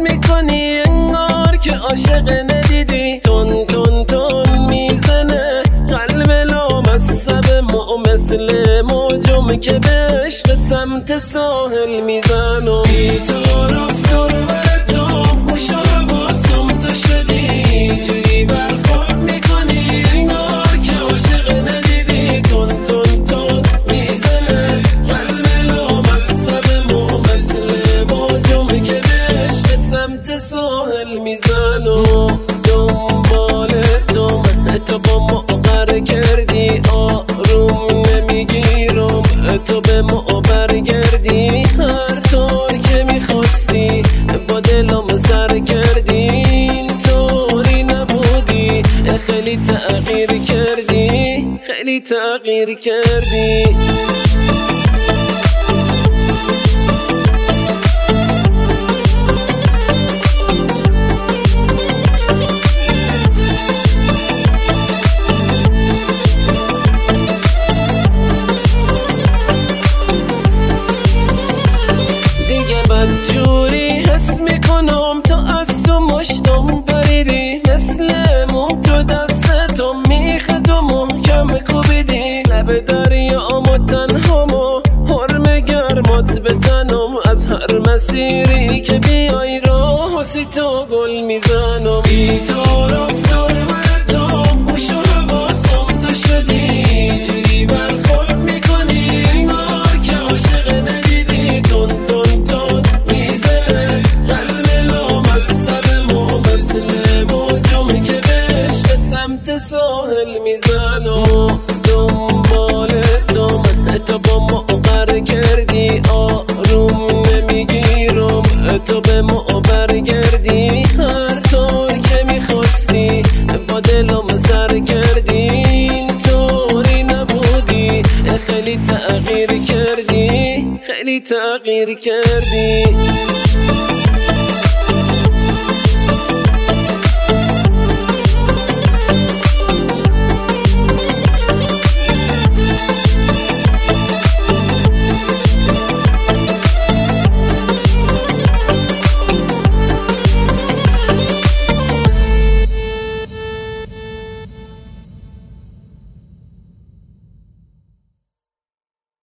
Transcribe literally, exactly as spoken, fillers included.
میکنی انگار که عاشق ندیدی. تون تون تون میزنه قلب لامصب مو مثل موجم که به عشق سمت ساحل میزنم. بی طرف دور بر تو خوش حواسم تو شدی، جوری برخورد میکنی انگار که عاشق ندیدی. تون تون تون میزنه قلب لامصب مو مثل موجم که به عشق سمت ساحل میزنم. دنبال تو تو با ما قرار کردی، آروم نمیگیرم تو به ما برگردی. هر طور که میخواستی با دلم سر کردی، اینطوری نبودی. خیلی تغییر کردی، خیلی تغییر کردی. جوری حس میکنم تو از تو مشتم پریدی، مثل موم تو دستتم میخه تو محکم کوبیدی. لب دریام و تنهامو حرم گرمات بتنم، از هر مسیری که بیای راه سی تو گل میزنم. بی طرف دور بر تو خوش حواسم تو شدی، جوری برخورد میکنی انگار که عاشق ندیدی. تون تون تون میزنه قلب لامصب مو مثل موجم که به عشق سمت ساحل میزنم. دنبال تو تو با ما قرار کردی، آروم نمیگیرم تو به ما برگردی. هر طور که میخواستی با دلم سر کردی، اینطوری نبودی. خیلی تغییر کردی، خیلی تغییر کردی.